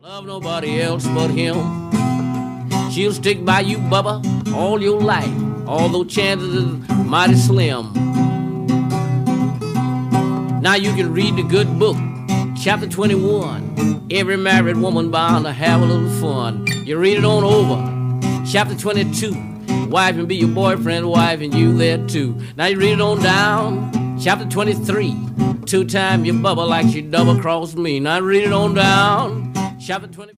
Love nobody else but him. She'll stick by you, Bubba, all your life, although chances is mighty slim. Now you can read the good book, chapter 21. Every married woman bound to have a little fun. You read it on over. Chapter 22. Wife and be your boyfriend, wife and you there too. Now you read it on down. Chapter 23. 2 times your Bubba like she double-crossed me. Now read it on down. Chapter 20.